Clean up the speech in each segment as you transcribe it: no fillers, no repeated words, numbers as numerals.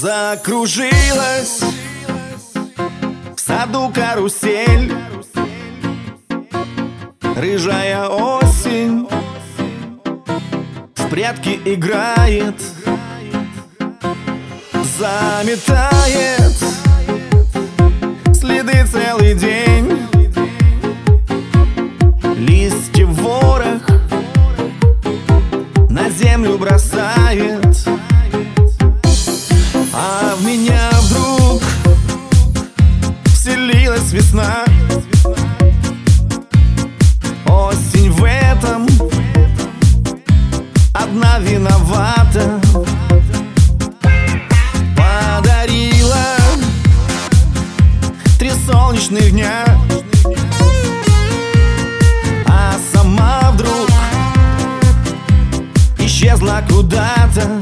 Закружилась в саду карусель, рыжая осень в прятки играет, заметает следы целый день. Листья ворох на землю бросает, а в меня вдруг вселилась весна. Осень в этом одна виновата. Подарила 3 солнечных дня, а сама вдруг исчезла куда-то.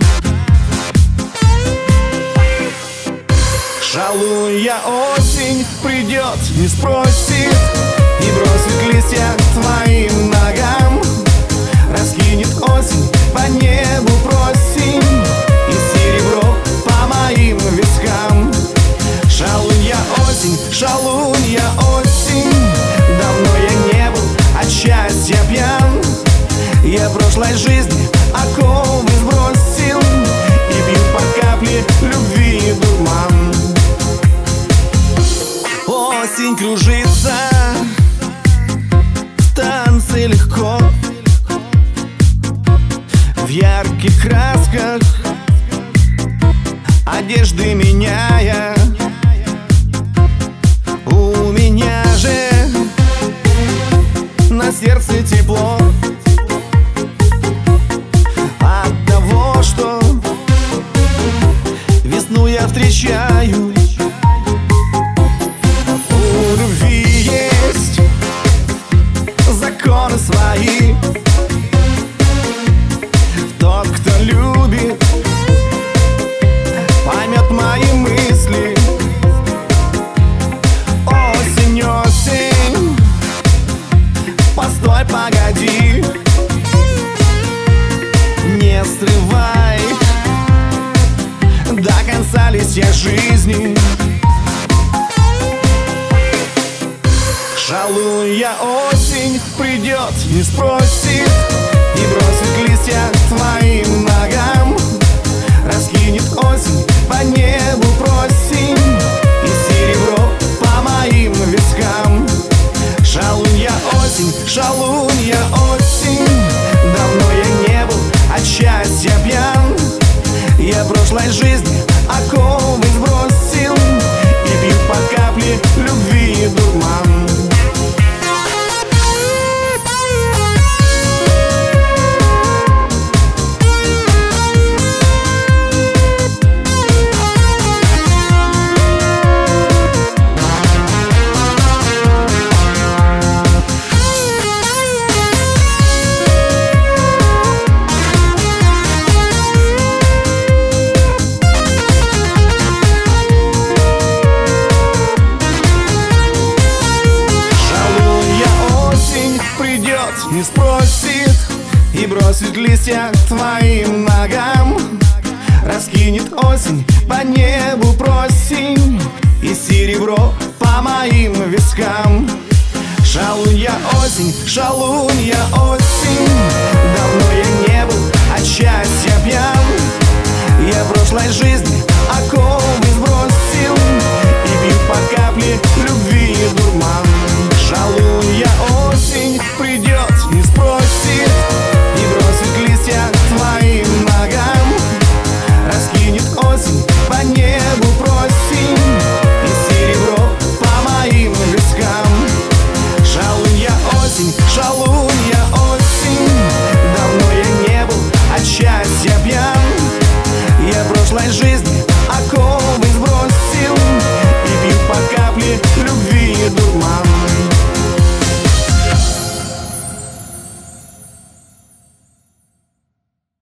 Шалунья осень придет, не спросит, и бросит листья к твоим ногам. Раскинет осень по небу просень и серебро по моим вискам. Шалунья осень, давно я не был от счастья пьян. Я прошлой жизни оковы сбросил и пью по капле любви дурман. Осень кружится в танце легко, в ярких красках одежды меняя. У меня же на сердце тепло от того, что весну я встречаю. У любви есть законы свои. Тот, кто любит, поймет мои мысли. Осень, осень, постой, погоди, не срывай до конца листья жизни. Шалунья осень придет, не спросит, и бросит листья к твоим ногам. Раскинет осень по небу просень и серебро по моим вискам. Шалунья осень, давно я не был от счастья пьян. Я прошлой жизни оковы сбросил и пью по капле любви дурман. Не спросит и бросит листья к твоим ногам. Раскинет осень по небу просень и серебро по моим вискам. Шалунья осень, давно я не был от счастья пьян. Я прошлой жизни оковы сбросил и пью по капле любви дурман. Шалунья осень придет, не спросит, и бросит листья к твоим ногам. Раскинет осень по небу просень и серебро по моим вискам. Шалунья осень, давно я не был от счастья пьян. Я прошлой жизни